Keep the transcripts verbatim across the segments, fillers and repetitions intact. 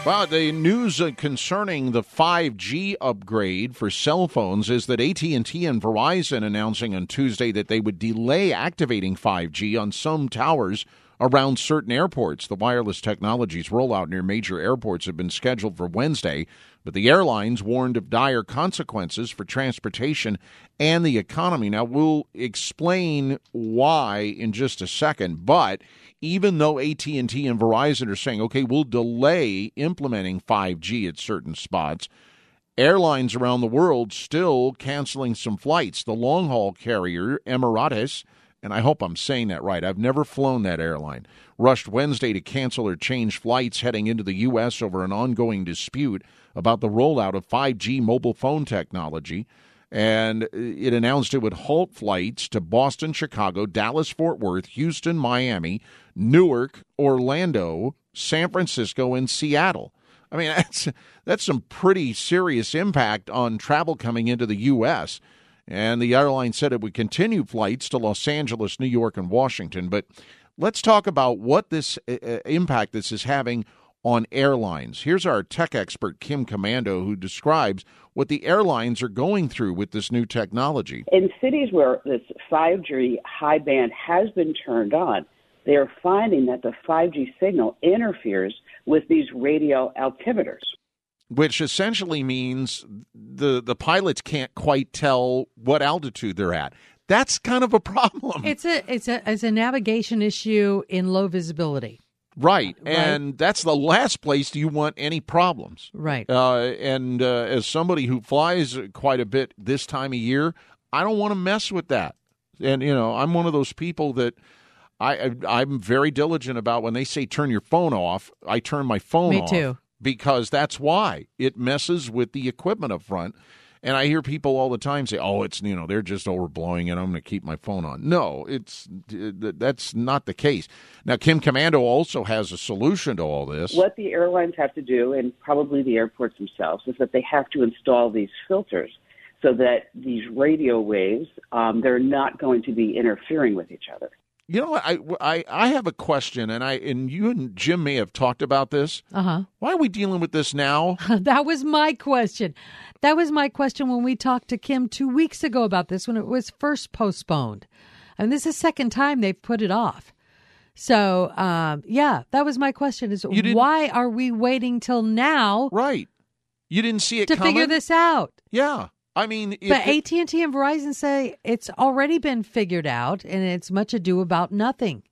Well, the news uh, concerning the five G upgrade for cell phones is that A T and T and Verizon announcing on Tuesday that they would delay activating five G on some towers around certain airports. The wireless technology's rollout near major airports have been scheduled for Wednesday, but the airlines warned of dire consequences for transportation and the economy. Now, we'll explain why in just a second, but even though A T and T and Verizon are saying, okay, we'll delay implementing five G at certain spots, airlines around the world still canceling some flights. The long-haul carrier, Emirates, and I hope I'm saying that right, I've never flown that airline, rushed Wednesday to cancel or change flights heading into the U S over an ongoing dispute about the rollout of five G mobile phone technology. And it announced it would halt flights to Boston, Chicago, Dallas, Fort Worth, Houston, Miami, Newark, Orlando, San Francisco, and Seattle. I mean, that's that's some pretty serious impact on travel coming into the U S And the airline said it would continue flights to Los Angeles, New York, and Washington. But let's talk about what this uh, impact this is having on airlines. Here's our tech expert, Kim Komando, who describes what the airlines are going through with this new technology. In cities where this five G high band has been turned on, they are finding that the five G signal interferes with these radio altimeters. Which essentially means the the pilots can't quite tell what altitude they're at. That's kind of a problem. It's a it's a it's a navigation issue in low visibility. Right, right. And that's the last place you want any problems. Right. Uh, and uh, as somebody who flies quite a bit this time of year, I don't want to mess with that. And, you know, I'm one of those people that I, I, I'm very diligent about when they say turn your phone off, I turn my phone Me off. Me too. Because that's why. It messes with the equipment up front. And I hear people all the time say, oh, it's, you know, they're just overblowing it. I'm going to keep my phone on. No, it's that's not the case. Now, Kim Komando also has a solution to all this. What the airlines have to do, and probably the airports themselves, is that they have to install these filters so that these radio waves, um, they're not going to be interfering with each other. You know, I, I, I have a question, and I and you and Jim may have talked about this. Uh-huh. Why are we dealing with this now? That was my question. That was my question when we talked to Kim two weeks ago about this, when it was first postponed. And this is the second time they've put it off. So, um, yeah, that was my question, is why are we waiting till now? Right. You didn't see it to coming? figure this out. Yeah. I mean, but A T and T and Verizon say it's already been figured out, and it's much ado about nothing.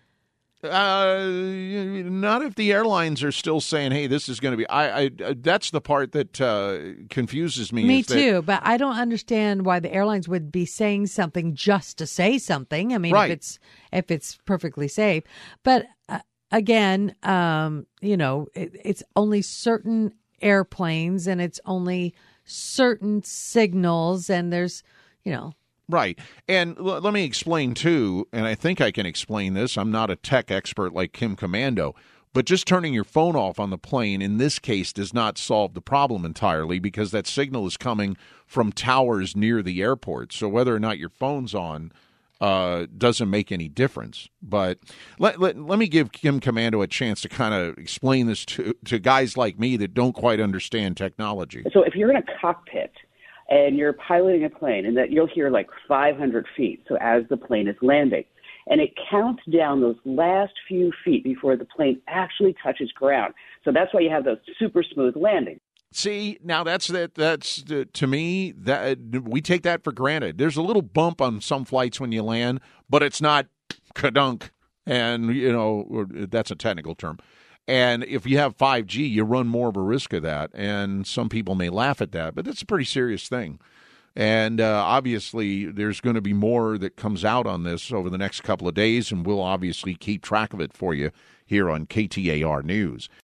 Uh, not if the airlines are still saying, "Hey, this is going to be." I, I, that's the part that uh, confuses me. Me is too, that, but I don't understand why the airlines would be saying something just to say something. I mean, right. if it's if it's perfectly safe, but uh, again, um, you know, it, it's only certain airplanes, and it's only certain signals, and there's, you know. Right. And l- let me explain, too, and I think I can explain this. I'm not a tech expert like Kim Komando, but just turning your phone off on the plane in this case does not solve the problem entirely, because that signal is coming from towers near the airport. So whether or not your phone's on uh, doesn't make any difference. But let, let, let me give Kim Komando a chance to kind of explain this to, to guys like me that don't quite understand technology. So if you're in a cockpit and you're piloting a plane, and that you'll hear like five hundred feet, so as the plane is landing, and it counts down those last few feet before the plane actually touches ground. So that's why you have those super smooth landings. See, now that's that. That's uh, to me that we take that for granted. There's a little bump on some flights when you land, but it's not kadunk, and you know that's a technical term. And if you have five G, you run more of a risk of that. And some people may laugh at that, but it's a pretty serious thing. And uh, obviously, there's going to be more that comes out on this over the next couple of days, and we'll obviously keep track of it for you here on K T A R News.